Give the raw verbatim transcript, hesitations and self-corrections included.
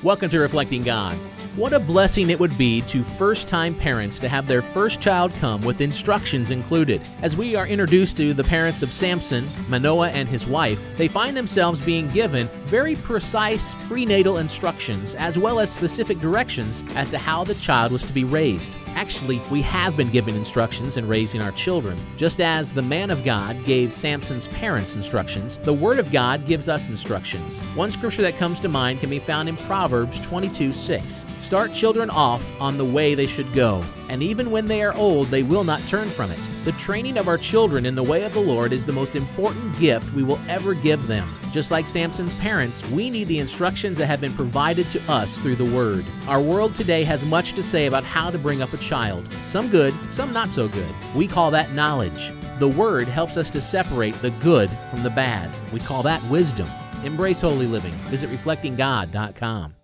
Welcome to Reflecting God. What a blessing it would be to first-time parents to have their first child come with instructions included. As we are introduced to the parents of Samson, Manoah, and his wife, they find themselves being given very precise prenatal instructions as well as specific directions as to how the child was to be raised. Actually, we have been given instructions in raising our children. Just as the man of God gave Samson's parents instructions, the Word of God gives us instructions. One scripture that comes to mind can be found in Proverbs twenty-two six. Start children off on the way they should go, and even when they are old, they will not turn from it. The training of our children in the way of the Lord is the most important gift we will ever give them. Just like Samson's parents, we need the instructions that have been provided to us through the Word. Our world today has much to say about how to bring up a child. Some good, some not so good. We call that knowledge. The Word helps us to separate the good from the bad. We call that wisdom. Embrace holy living. Visit reflecting god dot com.